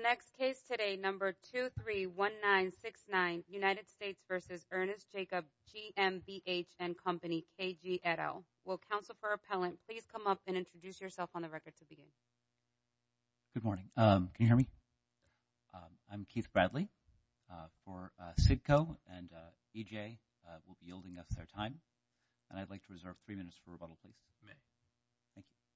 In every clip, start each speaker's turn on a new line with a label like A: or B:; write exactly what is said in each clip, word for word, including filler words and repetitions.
A: next case today, number two three one nine six nine, United States versus Ernest Jacob, G M B H and Company, K G et al. Will counsel for appellant please come up and introduce yourself on the record to begin?
B: Good morning. Um, can you hear me? Um, I'm Keith Bradley uh, for uh, Sidco, and uh, E J uh, will be yielding us their time. And I'd like to reserve three minutes for rebuttal, please.
C: May.
B: Thank you.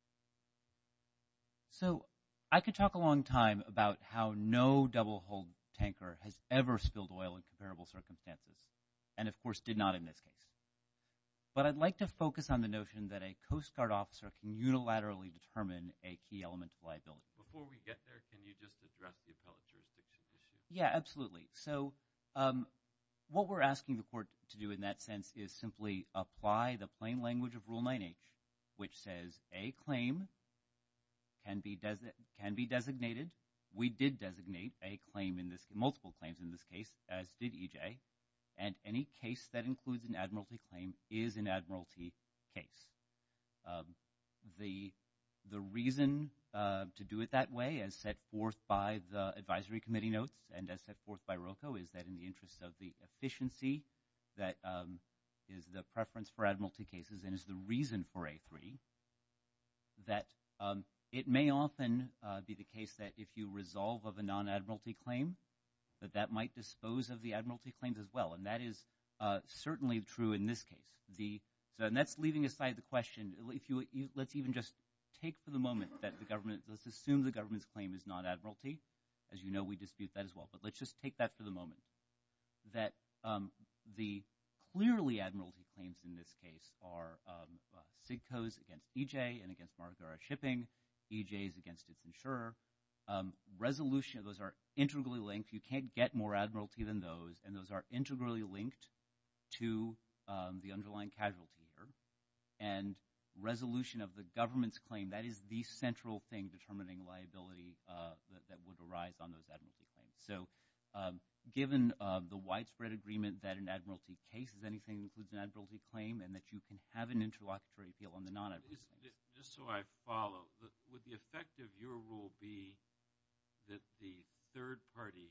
B: So I could talk a long time about how no double-hulled tanker has ever spilled oil in comparable circumstances, and of course did not in this case. But I'd like to focus on the notion that a Coast Guard officer can unilaterally determine a key element of liability.
C: Before we get there, can you just address the appellate jurisdiction issue?
B: Yeah, absolutely. So um, what we're asking the court to do in that sense is simply apply the plain language of Rule nine H, which says a claim can be desi- can be designated. We did designate a claim in this multiple claims in this case, as did E J, and any case that includes an admiralty claim is an admiralty case. Um, the the reason uh, to do it that way, as set forth by the advisory committee notes and as set forth by ROCO, is that in the interest of the efficiency that um, is the preference for admiralty cases and is the reason for A three, that um, it may often uh, be the case that if you resolve of a non-admiralty claim, that that might dispose of the admiralty claims as well, and that is uh, certainly true in this case. The so, and that's leaving aside the question. If you, you let's even just take for the moment that the government, let's assume the government's claim is non-admiralty. As you know, we dispute that as well. But let's just take that for the moment. That um, the clearly admiralty claims in this case are um, uh, Sidco's against E J and against Margara Shipping, E J's against its insurer. Um, resolution, those are integrally linked. You can't get more admiralty than those, and those are integrally linked to um, the underlying casualty here. And resolution of the government's claim, that is the central thing determining liability uh, that, that would arise on those admiralty claims. So um, given uh, the widespread agreement that an admiralty case is anything that includes an admiralty claim and that you can have an interlocutory appeal on the non-admiralty claims.
C: Just so I follow, the, would the effect of your rule be that the third-party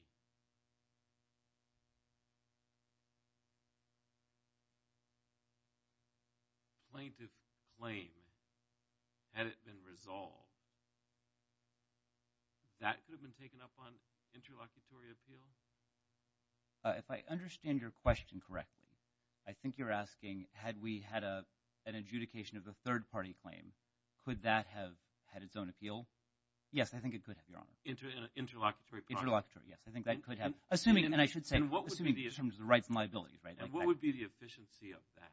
C: plaintiff claim, had it been resolved, that could have been taken up on interlocutory appeal?
B: Uh, if I understand your question correctly, I think you're asking, had we had a, an adjudication of the third-party claim, could that have had its own appeal? Yes, I think it could have, Your Honor.
C: Inter, interlocutory process.
B: Interlocutory, yes. I think that
C: and,
B: could have.
C: And,
B: assuming,
C: and,
B: and I should say,
C: and what would
B: assuming
C: be the,
B: in terms of the rights and liabilities, right?
C: And
B: like
C: what
B: that.
C: would be the efficiency of that?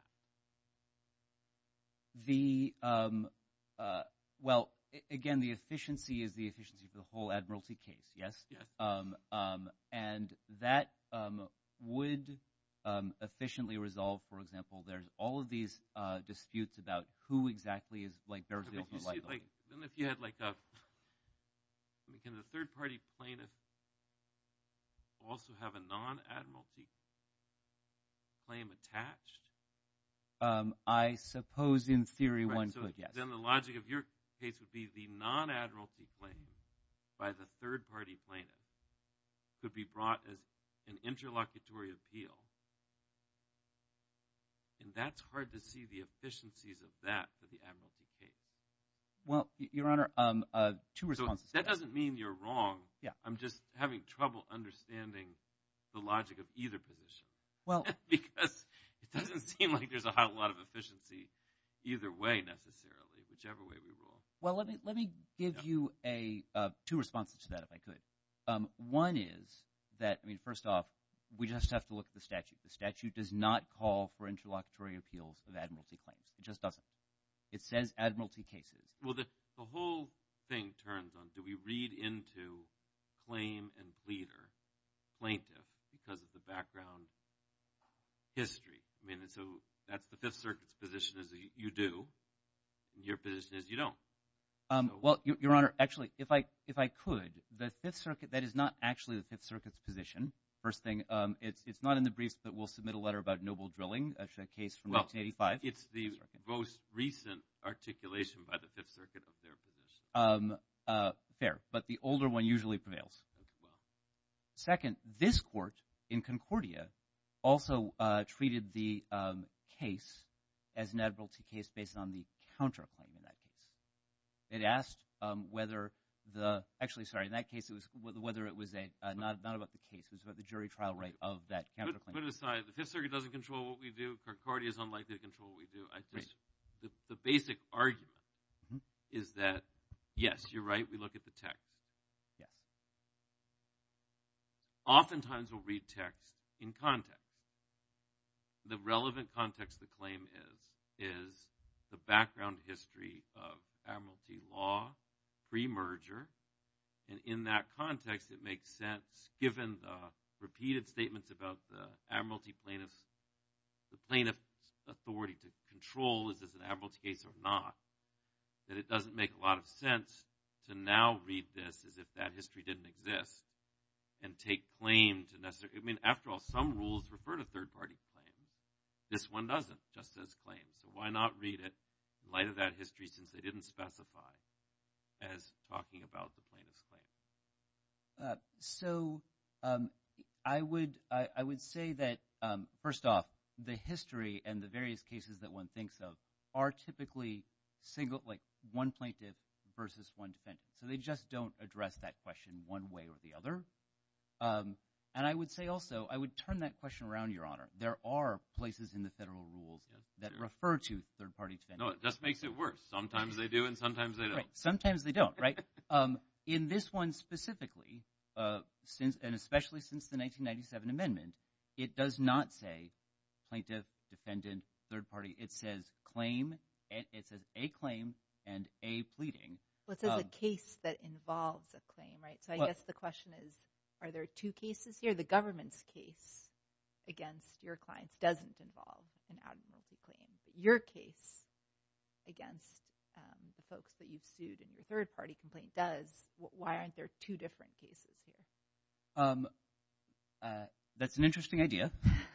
B: The, um, uh, well, I- again, the efficiency is the efficiency for the whole admiralty case, yes?
C: Yes.
B: Um, um, and that um, would um, efficiently resolve, for example, there's all of these uh, disputes about who exactly is, like, bears the ultimate liability.
C: Like, then if you had, like, a, I mean, can the third-party plaintiff also have a non-admiralty claim attached?
B: Um, I suppose in theory
C: right,
B: one
C: so
B: could, yes.
C: Then the logic of your case would be the non-admiralty claim by the third-party plaintiff could be brought as an interlocutory appeal. And that's hard to see the efficiencies of that for the admiralty case.
B: Well, Your Honor, um, uh, two responses.
C: So that doesn't mean you're wrong.
B: Yeah.
C: I'm just having trouble understanding the logic of either position.
B: Well,
C: because it doesn't seem like there's a whole lot of efficiency either way necessarily, whichever way we rule.
B: Well, let me let me give
C: Yeah.
B: you a uh, two responses to that, if I could. Um, one is that, I mean, first off, we just have to look at the statute. The statute does not call for interlocutory appeals of admiralty claims. It just doesn't. It says admiralty cases.
C: Well, the, the whole thing turns on, do we read into claim and pleader, plaintiff, because of the background history? I mean, so that's the Fifth Circuit's position is you, you do, and your position is you don't.
B: Um,
C: so,
B: well, Your, Your Honor, actually, if I if I could, the Fifth Circuit, that is not actually the Fifth Circuit's position. First thing, um, it's it's not in the briefs, but we'll submit a letter about Noble Drilling, a case from
C: well,
B: nineteen eighty-five.
C: It's the most recent articulation by the Fifth Circuit of their position.
B: Um, uh, fair, but the older one usually prevails.
C: Okay,
B: second, this court in Concordia also uh, treated the um, case as an admiralty case based on the counterclaim in that case. It asked um, whether the – actually, sorry, in that case it was whether it was a uh, – not, not about the case. It was about the jury trial right of that counterclaim.
C: Put, put aside, the Fifth Circuit doesn't control what we do. Concordia is unlikely to control what we do. I just – the, the basic argument mm-hmm. is that, yes, you're right, we look at the text.
B: Yes.
C: Oftentimes we'll read text in context. The relevant context the claim is, is the background history of admiralty law, pre-merger, and in that context it makes sense, given the repeated statements about the admiralty plaintiff's, the plaintiff's authority to control, is this an admiralty case or not, that it doesn't make a lot of sense to now read this as if that history didn't exist and take claim to necessarily, I mean, after all, some rules refer to third-party claims. This one doesn't, just says claims. So why not read it in light of that history, since they didn't specify, as talking about the plaintiff's claim?
B: Uh, so um, I would I, I would say that, um, first off, the history and the various cases that one thinks of are typically single, like one plaintiff versus one defendant. So they just don't address that question one way or the other. Um, and I would say also, I would turn that question around, Your Honor. There are places in the federal rules yes, that sure. refer to third-party defendants.
C: No, it just makes it worse. Sometimes they do and sometimes they don't.
B: Right. Sometimes they don't, right? um, in this one specifically, uh, since and especially since the nineteen ninety-seven amendment, it does not say plaintiff, defendant, third party. It says claim, and it says a claim and a pleading.
D: Well, it says
B: um,
D: a case that involves a claim, right? So I
B: well,
D: guess the question is, are there two cases here? The government's case against your clients doesn't involve an admiralty claim, but your case against um, the folks that you've sued in your third-party complaint does. Why aren't there two different cases here?
B: Um, uh, that's an interesting idea.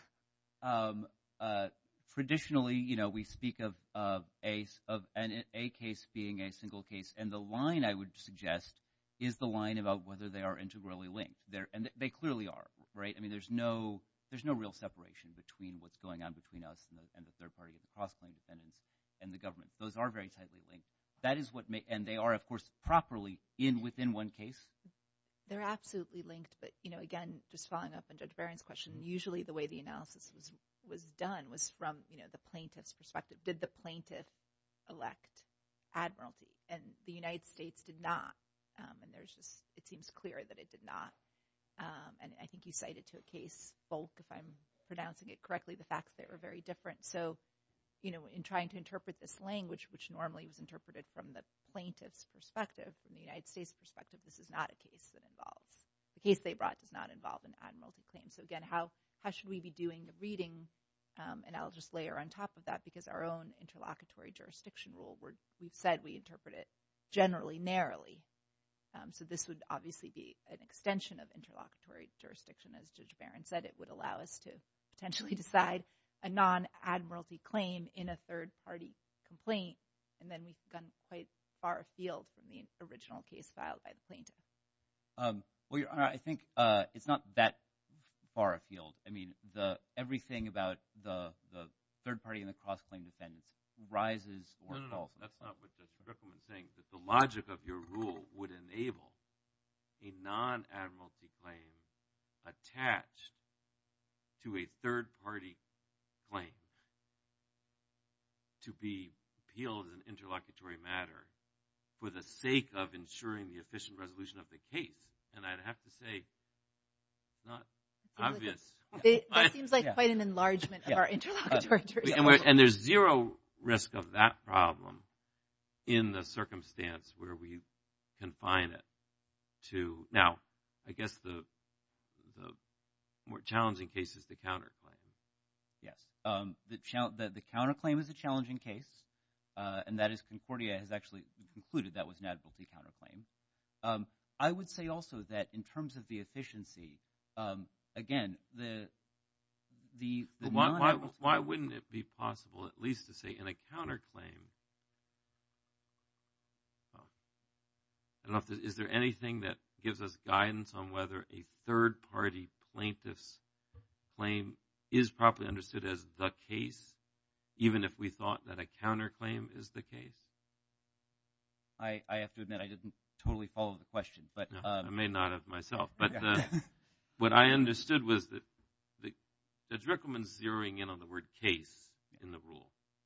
B: um, uh, traditionally, you know, we speak of of a of an a case being a single case, and the line I would suggest is the line about whether they are integrally linked. They're, and they clearly are, right? I mean, there's no there's no real separation between what's going on between us and the, and the third party and the cross-claim defendants and the government. Those are very tightly linked. That is what may, and they are, of course, properly in within one case.
D: They're absolutely linked, but, you know, again, just following up on Judge Barron's question, usually the way the analysis was was done was from, you know, the plaintiff's perspective. Did the plaintiff elect admiralty? And the United States did not. Um, and there's just, it seems clear that it did not. Um, and I think you cited to a case, Volk, if I'm pronouncing it correctly, the facts there were very different. So, you know, in trying to interpret this language, which normally was interpreted from the plaintiff's perspective, from the United States perspective, this is not a case that involves. The case they brought does not involve an admiralty claim. So again, how, how should we be doing the reading? Um, and I'll just layer on top of that, because our own interlocutory jurisdiction rule, we're, we've said we interpret it generally narrowly. Um, so this would obviously be an extension of interlocutory jurisdiction. As Judge Barron said, it would allow us to potentially decide a non-admiralty claim in a third-party complaint, and then we've gone quite far afield from the original case filed by the plaintiff.
B: Um, well, Your Honor, I think uh, it's not that far afield. I mean, the everything about the the third party and the cross-claim defendants rises or
C: no, no,
B: falls.
C: No, that's not what Judge Rickleman is saying. That the logic of your rule would enable a non-admiralty claim attached to a third-party claim to be appealed as an interlocutory matter for the sake of ensuring the efficient resolution of the case. And I'd have to say, it's not obvious.
D: Like a, it, that seems like
B: yeah.
D: quite an enlargement of
B: yeah.
D: our interlocutory
B: uh,
D: jurisdiction.
C: And, we're, and there's zero risk of that problem in the circumstance where we confine it to. Now, I guess the the more challenging case is the counterclaim.
B: Yes. Um, the, the, the counterclaim is a challenging case, uh, and that is Concordia has actually concluded that was an admiralty counterclaim. Um, I would say also that in terms of the efficiency, um, again, the the, the
C: why, why, why wouldn't it be possible at least to say in a counterclaim, oh, I don't know if there, is there anything that gives us guidance on whether a third-party plaintiff's claim is properly understood as the case, even if we thought that a counterclaim is the case?
B: I, I have to admit I didn't totally follow the question, but
C: No,
B: um,
C: I may not have myself. But
B: yeah.
C: uh, what I understood was that the, Judge Rickleman's zeroing in on the word case in the rule.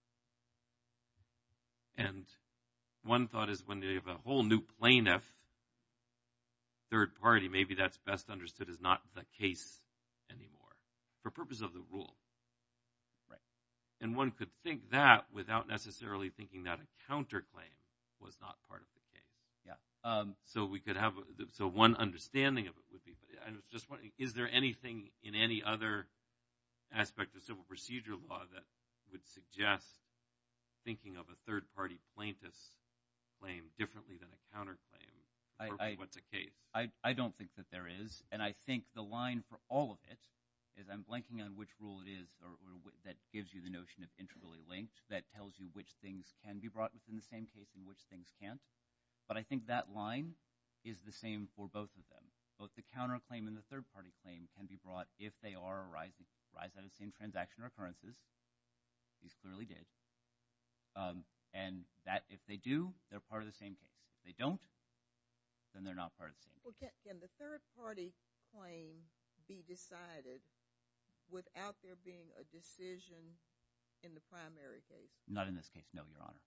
C: And one thought is when you have a whole new plaintiff, third party, maybe that's best understood as not the case anymore for purpose of the rule.
B: Right.
C: And one could think that without necessarily thinking that a counterclaim was not part of the case.
B: Yeah. Um,
C: So we could have, so one understanding of it would be, but I was just wondering, is there anything in any other aspect of civil procedure law that would suggest thinking of a third-party plaintiff's claim differently than a counterclaim?
B: I,
C: Or
B: I,
C: what's a case?
B: I, I don't think that there is, and I think the line for all of it is I'm blanking on which rule it is or, or w- that gives you the notion of integrally linked, that tells you which things can be brought within the same case and which things can't. But I think that line is the same for both of them. Both the counterclaim and the third-party claim can be brought if they are arising, arise out of the same transaction or occurrences. These clearly did. Um, and that if they do, they're part of the same case. If they don't, then they're not part of the same
E: Well,
B: case.
E: can, can the third-party claim be decided without there being a decision in the primary case?
B: Not in this case, no, Your Honor.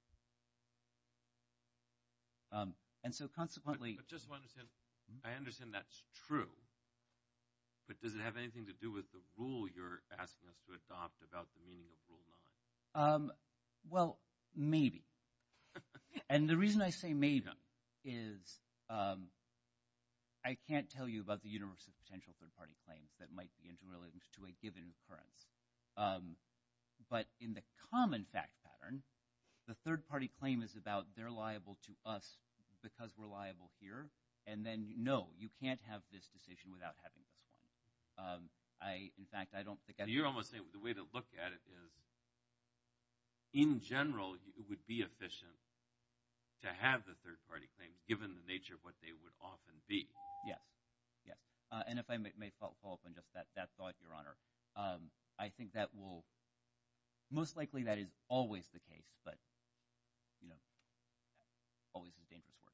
B: Um, and so consequently...
C: But, but just to understand, I understand that's true, but does it have anything to do with the rule you're asking us to adopt about the meaning of Rule nine?
B: Um, well, maybe. And the reason I say maybe is um, I can't tell you about the universe of potential third-party claims that might be interrelated to a given occurrence. Um, but in the common fact pattern, the third-party claim is about they're liable to us because we're liable here, and then, no, you can't have this decision without having this one. Um, I, in fact, I don't think...
C: So you're almost saying the way to look at it is, in general, it would be efficient to have the third-party claims, given the nature of what they would often be.
B: Yes, yes. Uh, and if I may, may follow, follow up on just that, that thought, Your Honor, um, I think that will... Most likely that is always the case, but, you know, always is a dangerous word.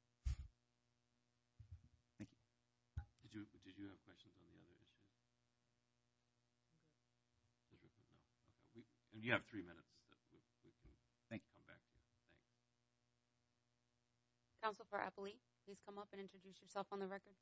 B: Thank you.
C: Did you did you have questions on the other issues? No. Okay. We, and you have three minutes that we, we can
B: Thank you.
C: come back to you. Thanks.
A: Counsel for Appellee, please come up and introduce yourself on the record.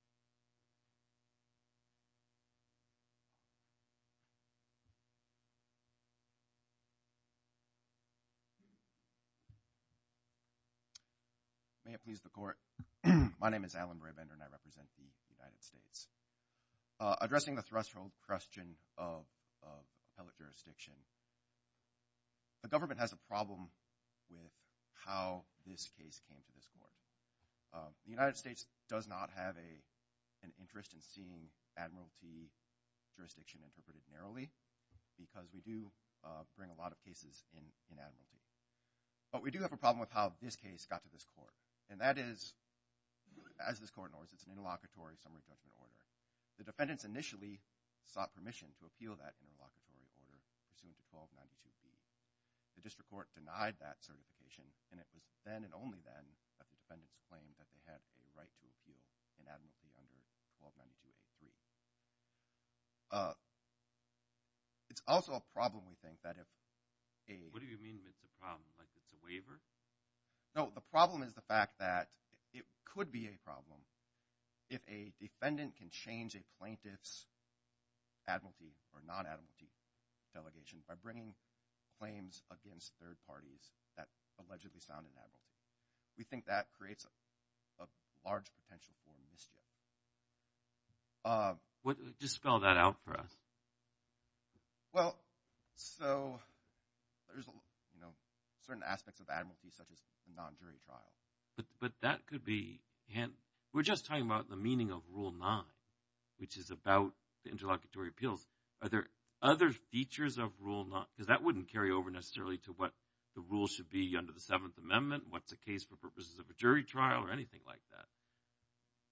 F: May it please the Court. My name is Alan Braybender, and I represent the United States. Uh, addressing the threshold question of, of appellate jurisdiction, the government has a problem with how this case came to this Court. Uh, the United States does not have a, an interest in seeing admiralty jurisdiction interpreted narrowly, because we do uh, bring a lot of cases in, in admiralty. But we do have a problem with how this case got to this Court. And that is, as this Court knows, it's an interlocutory summary judgment order. The defendants initially sought permission to appeal that interlocutory order pursuant to twelve ninety-two B. The district court denied that certification, and it was then and only then that the defendants claimed that they had a right to appeal in admiralty under twelve ninety-two A three. Uh, it's also a problem, we think, that if a...
C: What do you mean it's a problem? Like it's a waiver?
F: No, the problem is the fact that it could be a problem if a defendant can change a plaintiff's admiralty or non-admiralty delegation by bringing claims against third parties that allegedly sound in admiralty. We think that creates a, a large potential for mischief. Uh,
C: What? Just spell that out for us.
F: well, so there's you know certain aspects of admiralty, such as the non-jury trial.
C: But but that could be hand. We're just talking about the meaning of Rule nine, which is about the interlocutory appeals. Are there other features of Rule nine? Because that wouldn't carry over necessarily to what the rule should be under the Seventh Amendment. What's a case for purposes of a jury trial or anything like that?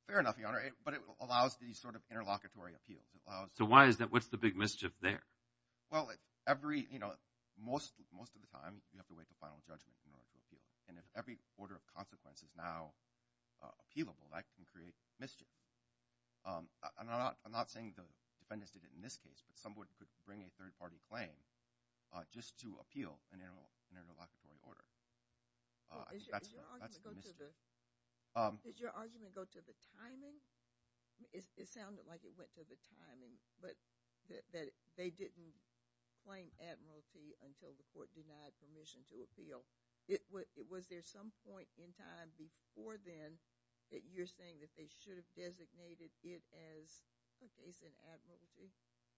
F: Fair enough, Your Honor, it, but it allows these sort of interlocutory appeals. It allows.
C: So why is that? What's the big mischief there?
F: Well, if every, you know, most most of the time you have to wait till final judgment in order to appeal it. And if every order of consequence is now uh, appealable, that can create mischief. Um, I'm not I'm not saying the defendants did it in this case, but someone could bring a third-party claim uh, just to appeal an, inter- an interlocutory order. Uh,
E: Well,
F: I
E: is
F: think
E: your,
F: that's
E: is your
F: the, that's
E: argument
F: the
E: go to
F: mischief.
E: the
F: Um,
E: Does your argument go to the timing? It, it sounded like it went to the timing, but that, that they didn't claim admiralty until the court denied permission to appeal. It, it was there some point in time before then that you're saying that they should have designated it as a case in admiralty?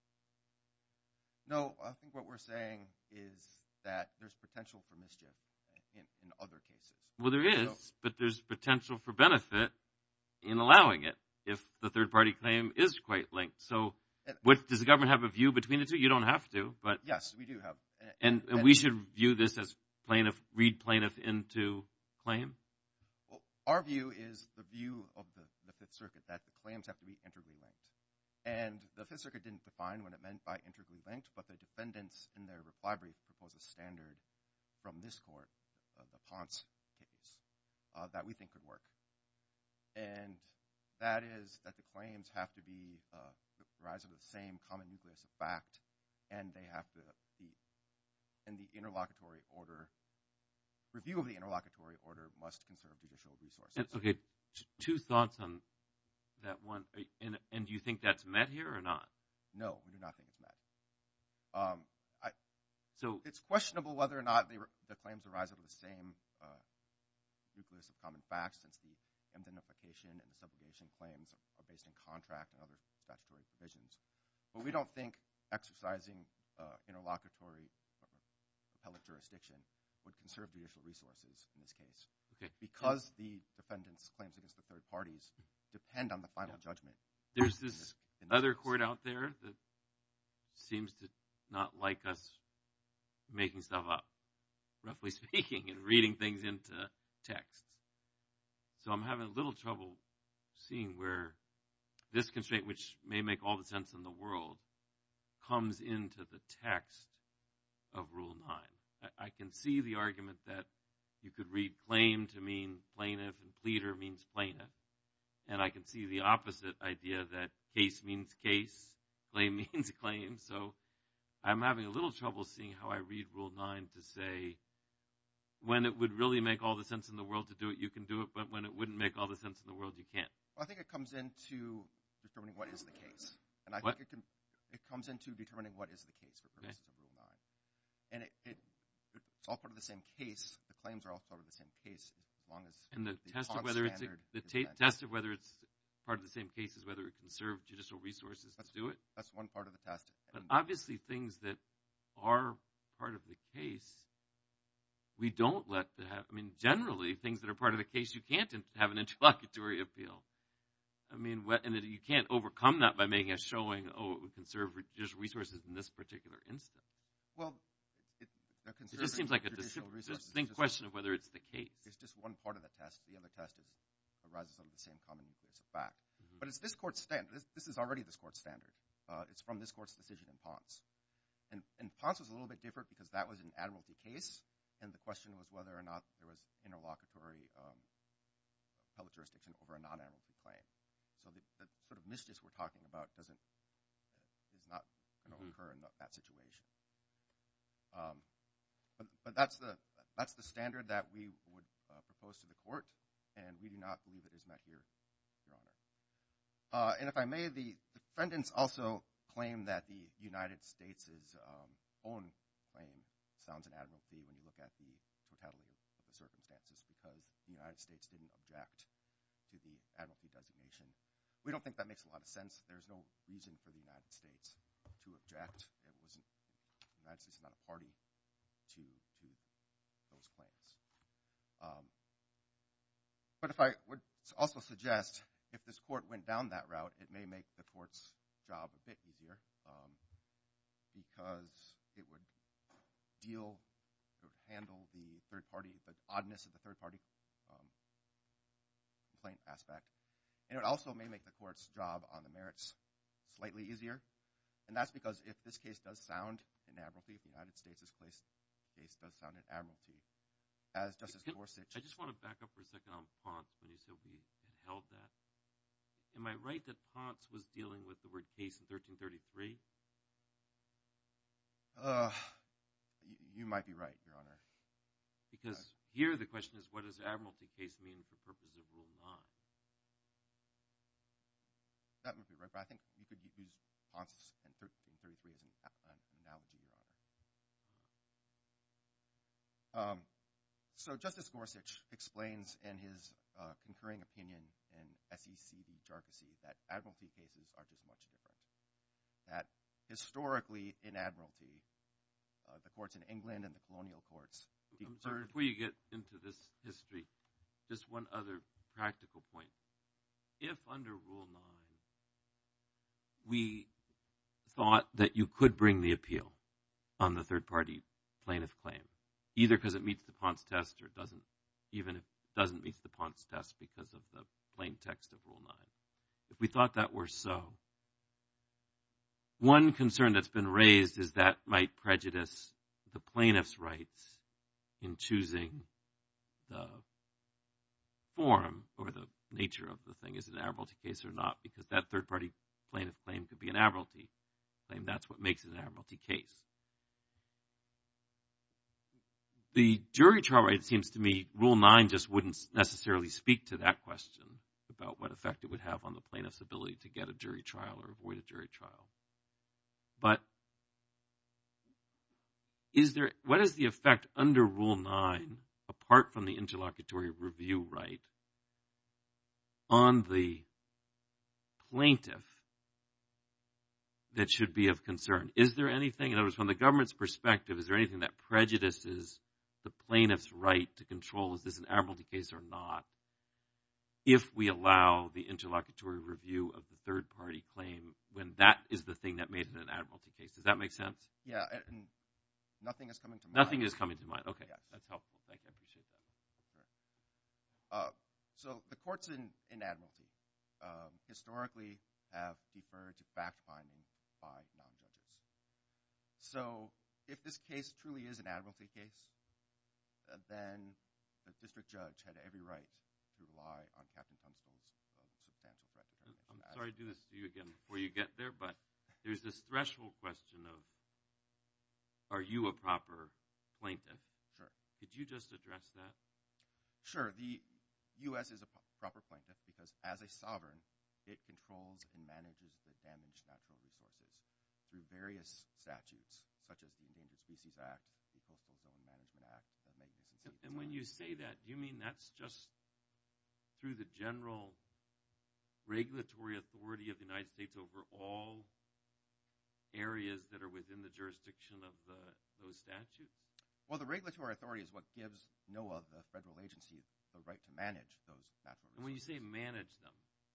F: No, I think what we're saying is that there's potential for mischief in, in other cases.
C: Well, there is,
F: So-
C: but there's potential for benefit in allowing it if the third-party claim is quite linked. So
F: And-
C: what, does the government have a view between the two? You don't have to, but
F: Yes, we do have.
C: and, and we should view this as plaintiff, read plaintiff into claim?
F: Well, our view is the view of the, the Fifth Circuit, that the claims have to be integrally linked. And the Fifth Circuit didn't define what it meant by integrally linked, but the defendants in their reply brief proposed a standard from this court, uh, the Ponce case, uh, that we think could work. And that is that the claims have to be uh, rise of the same common nucleus of fact, and they have to be in the interlocutory order. Review of the interlocutory order must conserve judicial resources.
C: And, okay, t- two thoughts on that one. And, and do you think that's met here or not?
F: No, we do not think it's met. Um, I,
C: So
F: it's questionable whether or not they, the claims arise out of the same uh, nucleus of common facts, since the indemnification and the subrogation claims are based in contract and other statutory provisions. But we don't think exercising uh, interlocutory appellate jurisdiction would conserve judicial resources in this case.
C: Okay.
F: Because the defendant's claims against the third parties depend on the final
C: Yeah.
F: judgment.
C: there's
F: in
C: this
F: this- in this
C: other
F: case.
C: court out there that seems to not like us making stuff up, roughly speaking, and reading things into texts. So I'm having a little trouble seeing where this constraint, which may make all the sense in the world, comes into the text of Rule nine. I, I can see the argument that you could read claim to mean plaintiff and pleader means plaintiff. And I can see the opposite idea that case means case, claim means claim. So I'm having a little trouble seeing how I read Rule nine to say when it would really make all the sense in the world to do it, you can do it, but when it wouldn't make all the sense in the world, you can't.
F: Well, I think it comes into determining what is the case. And I
C: What?
F: think it, can, it comes into determining what is the case for purposes of Rule nine. And it, it, it's all part of the same case. The claims are all part of the same case as long as
C: And the,
F: the
C: test of
F: Ponce
C: whether it's a,
F: standard
C: the
F: is
C: ta-
F: met.
C: test of whether it's part of the same case is whether it can serve judicial resources to do it.
F: That's one part of the test.
C: But
F: And
C: obviously things that are part of the case, we don't let the have, I mean, generally things that are part of the case, you can't in- have an interlocutory appeal. I mean, what, and it, you can't overcome that by making a showing, oh, it would conserve judicial resources in this particular instance.
F: well, it, they're
C: It just seems
F: conserving
C: like a
F: judicial
C: dis-
F: resources.
C: distinct
F: It's just-
C: question of whether it's the case.
F: It's just one part of the test. The other test is arises out of the same common nucleus of fact.
C: Mhm.
F: But it's this court's standard. This, this is already this court's standard. Uh, it's from this court's decision in Ponce. And, and Ponce was a little bit different because that was an admiralty case, and the question was whether or not there was interlocutory um, appellate jurisdiction over a non-admiralty claim. So the, the sort of mischief we're talking about doesn't uh, is not going to
C: Mhm.
F: occur in the, that situation. Um, but but that's the that's the standard that we would uh, propose to the court, and we do not believe it is met here, Your Honor. Uh, and if I may, the defendants also claim that the United States' um, own claim sounds an admiralty when you look at the totality of the circumstances, because the United States didn't object to the admiralty designation. We don't think that makes a lot of sense. There's no reason for the United States to object. It wasn't, the United States is not a party to to those claims. Um, but if I would also suggest, if this court went down that route, it may make the court's job a bit easier, um, because it would deal, it would handle the third party, the oddness of the third party um, complaint aspect, And it also may make the court's job on the merits slightly easier. And that's because if this case does sound in admiralty, if the United States' case does sound in admiralty, as Justice Gorsuch...
C: I just want to back up for a second on Ponce when you said we had held that. Am I right that Ponce was dealing with the word case in thirteen thirty-three?
F: Uh, you might be right, Your Honor.
C: Because here the question is, what does admiralty case mean for purposes of Rule nine?
F: That might be right, but I think you could use Ponce and thirteen thirty-three as an, an analogy, Your Honor. Um, so Justice Gorsuch explains in his uh, concurring opinion in S E C v. Jarkissi that admiralty cases are just much different. That historically in admiralty, uh, the courts in England and the colonial courts
C: I'm sorry, before you get into this history, just one other practical point. If under Rule nine we thought that you could bring the appeal on the third-party plaintiff claim, either because it meets the Ponce test or it doesn't, even if it doesn't meet the Ponce test because of the plain text of Rule nine. If we thought that were so, one concern that's been raised is that might prejudice the plaintiff's rights in choosing the form or the nature of the thing. Is it an admiralty case or not? Because that third-party plaintiff claim could be an admiralty claim. That's what makes it an admiralty case. The jury trial right, it seems to me, Rule nine just wouldn't necessarily speak to that question about what effect it would have on the plaintiff's ability to get a jury trial or avoid a jury trial. But is there, what is the effect under Rule nine, apart from the interlocutory review right, on the plaintiff that should be of concern? Is there anything, in other words, from the government's perspective, is there anything that prejudices the plaintiff's right to control, is this an admiralty case or not, if we allow the interlocutory review of the third-party claim when that is the thing that made it an admiralty case? Does that make sense?
F: Yeah, and nothing is coming to mind.
C: Nothing is coming to mind. Okay,
F: yes.
C: That's helpful. Thank you. I appreciate that.
F: Sure. Uh, so the courts in, in admiralty um, historically have deferred to fact-finding by non-judges. So if this case truly is an admiralty case, uh, then the district judge had every right to rely on Captain Tunstall's uh, substantial threat determination.
C: I'm sorry to do this to you again before you get there, but there's this threshold question of, are you a proper plaintiff?
F: Sure.
C: Could you just address that?
F: Sure. The U S is a p- proper plaintiff because as a sovereign, it controls and manages the damaged natural resources through various statutes, such as the Endangered Species Act, the Coastal Zone Management Act, the Magnuson Sea
C: And when you say that, do you mean that's just through the general regulatory authority of the United States over all areas that are within the jurisdiction of the, those statutes?
F: Well, the regulatory authority is what gives NOAA, the federal agency, the right to manage those natural resources.
C: And when you say manage them,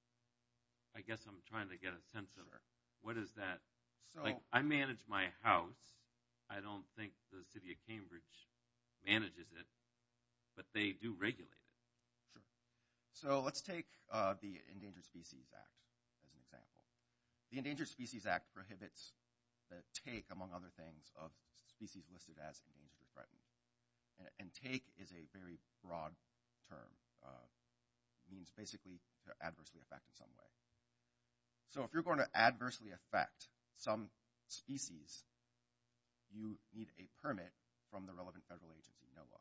C: I guess I'm trying to get a sense of
F: Sure.
C: what is that?
F: So,
C: Like, I manage my house. I don't think the city of Cambridge manages it, but they do regulate it.
F: Sure. So let's take uh, the Endangered Species Act as an example. The Endangered Species Act prohibits the take, among other things, of species listed as endangered or threatened. And, and take is a very broad term. Uh, means basically to adversely affect in some way. So if you're going to adversely affect some species, you need a permit from the relevant federal agency, NOAA.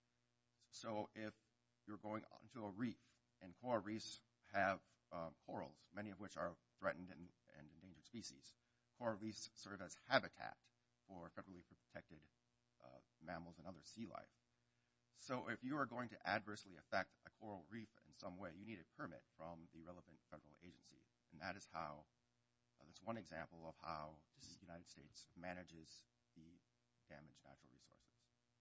F: So if you're going onto a reef, and coral reefs have uh, corals, many of which are threatened and, and endangered species, coral reefs serve as habitat for federally protected uh, mammals and other sea life. So if you are going to adversely affect a coral reef in some way, you need a permit from the relevant federal agency. And that is how, uh, that's one example of how the United States manages the damaged natural resources.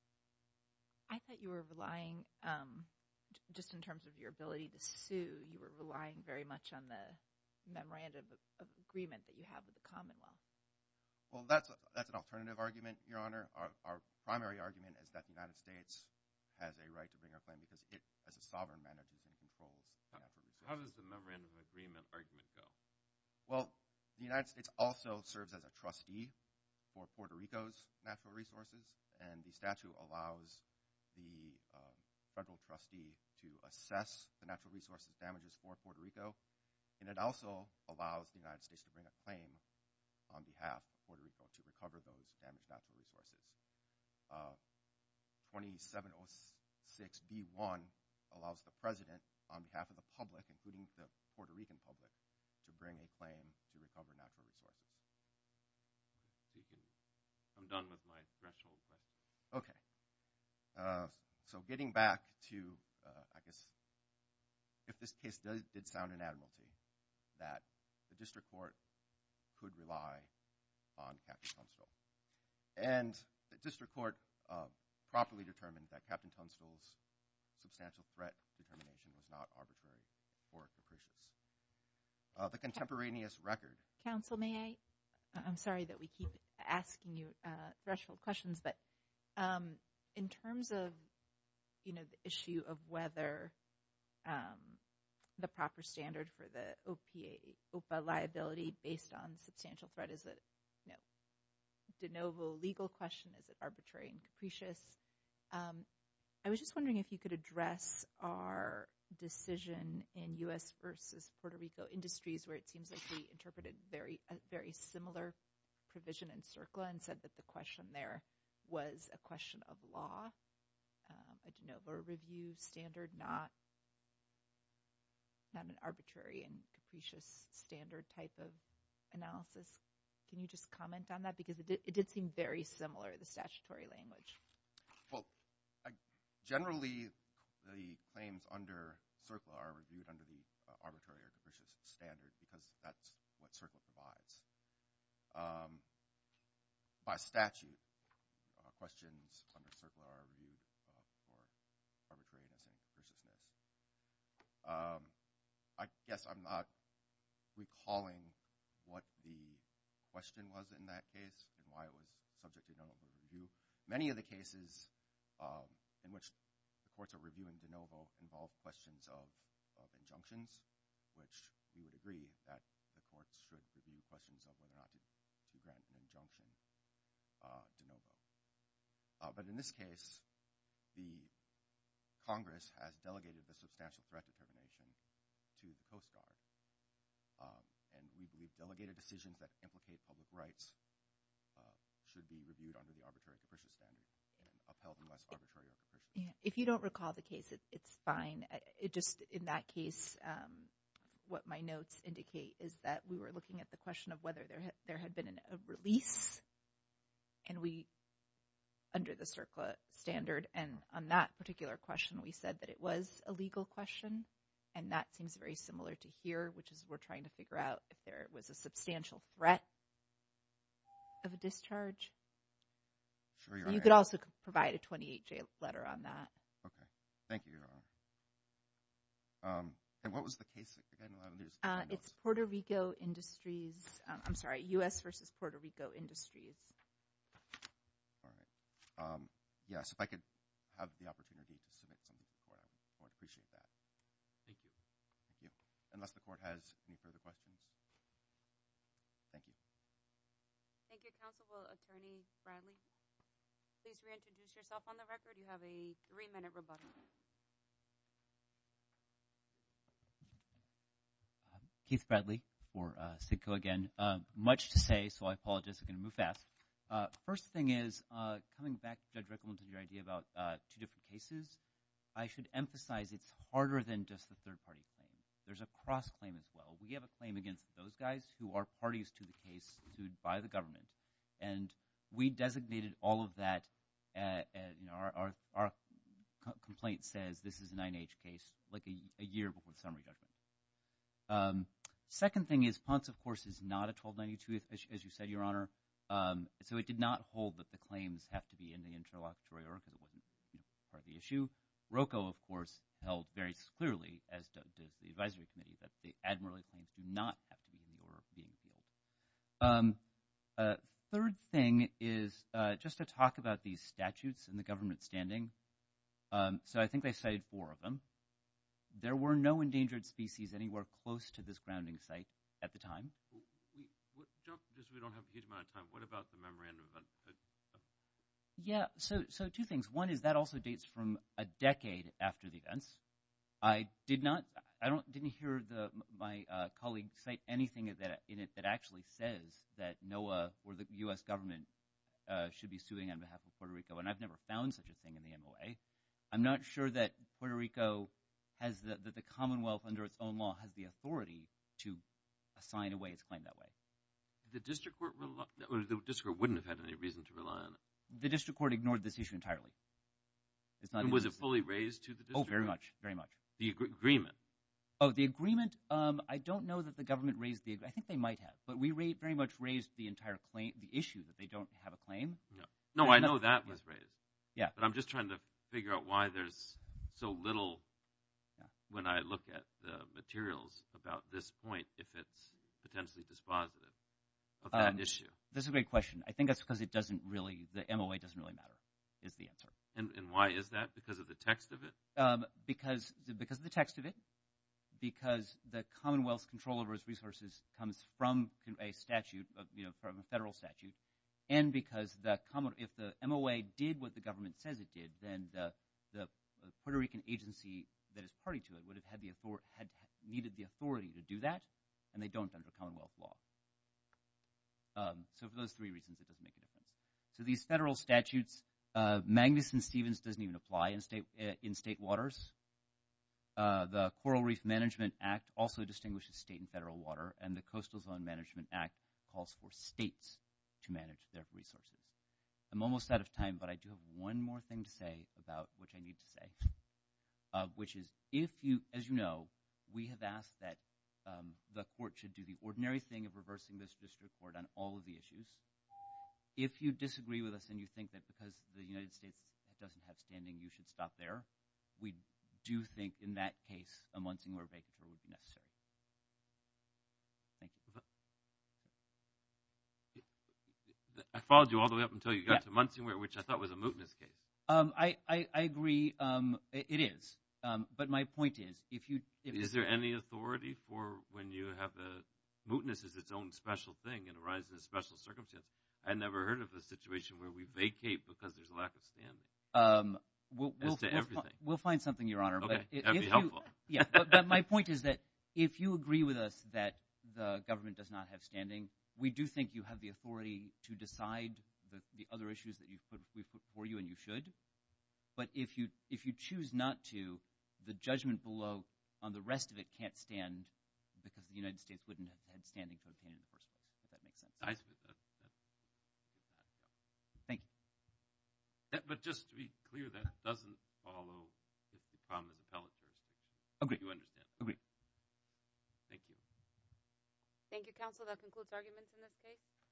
D: I thought you were relying, um, j- just in terms of your ability to sue, you were relying very much on the memorandum of, of agreement that you have with the Commonwealth.
F: Well, that's that's an alternative argument, Your Honor. Our, our primary argument is that the United States has a right to bring our claim because it, as a sovereign, manages and controls the natural resources.
C: how does the memorandum of agreement argument go?
F: Well, the United States also serves as a trustee for Puerto Rico's natural resources, and the statute allows the um, federal trustee to assess the natural resources damages for Puerto Rico, and it also allows the United States to bring a claim on behalf of Puerto Rico to recover those damaged natural resources. Uh, twenty-seven oh six B one allows the president, on behalf of the public, including the Puerto Rican public, to bring a claim to recover natural resources.
C: So you can, I'm done with my threshold question.
F: Okay. Uh, so getting back to, uh, I guess, if this case does, did sound in admiralty, that the district court could rely on Captain Tunstall. And the district court uh, properly determined that Captain Tunstall's substantial threat determination was not arbitrary or capricious. Uh, the contemporaneous record.
D: Counsel, may I? I'm sorry that we keep asking you uh, threshold questions, but um, in terms of, you know, the issue of whether um, the proper standard for the O P A, O P A liability based on substantial threat is a, you know, de novo legal question, is it arbitrary and capricious? Um, I was just wondering if you could address our decision in U S versus Puerto Rico Industries, where it seems like we interpreted very a very similar provision in CERCLA and said that the question there was a question of law, um, a de novo review standard, not not an arbitrary and capricious standard type of analysis. Can you just comment on that? Because it did, it did seem very similar, the statutory language.
F: Well, I, generally, the claims under CERCLA are reviewed under the uh, arbitrary or capricious standard because that's what CERCLA provides. Um, by statute, uh, questions under CERCLA are reviewed uh, for arbitrariness and capriciousness. Um, I guess I'm not recalling what the question was in that case and why it was subject to de novo review. Many of the cases um, in which the courts are reviewing de novo involve questions of, of injunctions, which we would agree that the courts should review questions of whether or not to, to grant an injunction uh, de novo. Uh, but in this case, the Congress has delegated the substantial threat determination to the Coast Guard. Um, and we believe delegated decisions that implicate public rights uh, should be reviewed under the arbitrary capricious standard and upheld unless arbitrary or capricious.
D: Yeah. If you don't recall the case, it, it's fine. It just, in that case, um, what my notes indicate is that we were looking at the question of whether there ha- there had been an, a release, and we, under the CERCLA standard, and on that particular question, we said that it was a legal question. And that seems very similar to here, which is we're trying to figure out if there was a substantial threat of a discharge.
F: Sure, Your
D: So
F: Honor.
D: you could also provide a twenty-eight J letter on that.
F: Okay. Thank you, Your Honor. Um, and what was the case again?
D: Uh, it's Puerto Rico Industries. Um, I'm sorry, U S versus Puerto Rico Industries.
F: All right. Um, yes, if I could have the opportunity to submit something to the court, I would, I would appreciate that.
C: Thank you.
F: Thank you. Unless the court has any further questions. Thank you.
A: Thank you, Counsel. Will Attorney Bradley please reintroduce yourself on the record? You have a three-minute rebuttal.
B: Uh, Keith Bradley for uh, CIDCO again. Uh, much to say, so I apologize. I'm going to move fast. Uh, first thing is, uh, coming back, Judge Rickleman, to your idea about uh, two different cases, I should emphasize it's harder than just the third-party claim. There's a cross-claim as well. We have a claim against those guys who are parties to the case sued by the government, and we designated all of that. Uh, uh, you know, our our, our co- complaint says this is an nine H case, like a, a year before the summary judgment. Um, second thing is, Ponce, of course, is not a twelve ninety-two, as, as you said, Your Honor. Um, so it did not hold that the claims have to be in the interlocutory order because it wasn't, you know, part of the issue. ROCO, of course, held very clearly, as do, does the advisory committee, that the admiralty claims do not have to be in the order of being appealed. Um, uh, third thing is uh, just to talk about these statutes and the government standing. Um, so I think they cited four of them. There were no endangered species anywhere close to this grounding site at the time.
C: We, what, jump, just we don't have a huge amount of time. What about the memorandum of, of, of
B: Yeah, so so two things. One is that also dates from a decade after the events. I did not, I don't, didn't hear the my uh, colleague cite anything that in it that actually says that NOAA or the U S government uh, should be suing on behalf of Puerto Rico, and I've never found such a thing in the M O A. I'm not sure that Puerto Rico has the that the Commonwealth under its own law has the authority to assign away its claim that way.
C: the district court rely, or the district court wouldn't have had any reason to rely on it.
B: The district court ignored this issue entirely. It's not.
C: And was it fully raised to the district
B: Oh, very
C: court?
B: much, very much.
C: The ag- agreement.
B: Oh, the agreement. Um, I don't know that the government raised the. I think they might have, but we ra- very much raised the entire claim, the issue that they don't have a claim.
C: No, no,
B: There's
C: I know
B: nothing-
C: that
B: yeah.
C: was raised.
B: Yeah.
C: But I'm just trying to figure out why there's so little
B: Yeah.
C: when I look at the materials about this point, if it's potentially dispositive of that
B: Um,
C: issue.
B: That's a great question. I think that's because it doesn't really. The M O A doesn't really matter. Is the answer.
C: And, and why is that? Because of the text of it?
B: Um, because because of the text of it, because the Commonwealth's control over its resources comes from a statute, uh, you know, from a federal statute, and because the common, if the M O A did what the government says it did, then the the Puerto Rican agency that is party to it would have had the author- had needed the authority to do that, and they don't under Commonwealth law. Um, so for those three reasons, it doesn't make a difference. So these federal statutes. Uh, Magnuson-Stevens doesn't even apply in state uh, in state waters. Uh, the Coral Reef Management Act also distinguishes state and federal water, and the Coastal Zone Management Act calls for states to manage their resources. I'm almost out of time, but I do have one more thing to say about which I need to say, uh, which is if you, as you know, we have asked that um, the court should do the ordinary thing of reversing this district court on all of the issues. If you disagree with us and you think that because the United States doesn't have standing, you should stop there, we do think in that case a Munsingware vacatur would be necessary. Thank you.
C: I followed you all the way up until you got
B: Yeah.
C: to Munsingware, which I thought was a mootness case.
B: Um, I, I, I agree. Um, it, it is. Um, but my point is, if you... If
C: Is there any authority for when you have a mootness is its own special thing and arises in a special circumstance? I never heard of a situation where we vacate because there's a lack of standing.
B: Um, we'll,
C: As
B: we'll,
C: to
B: we'll,
C: everything.
B: fi- we'll find something, Your Honor.
C: Okay,
B: but i-
C: that'd
B: if
C: be
B: you,
C: helpful.
B: Yeah, but, but my point is that if you agree with us that the government does not have standing, we do think you have the authority to decide the, the other issues that you've put, we've put before you, and you should. But if you if you choose not to, the judgment below on the rest of it can't stand because the United States wouldn't have had standing to obtain it in the first place, if that makes sense.
C: I see that.
B: Thank you.
C: That, but just to be clear, that doesn't follow if the problem is appellate jurisdiction.
B: Agreed.
C: You understand?
B: Agreed.
C: Thank you.
A: Thank you, counsel. That concludes arguments in this case.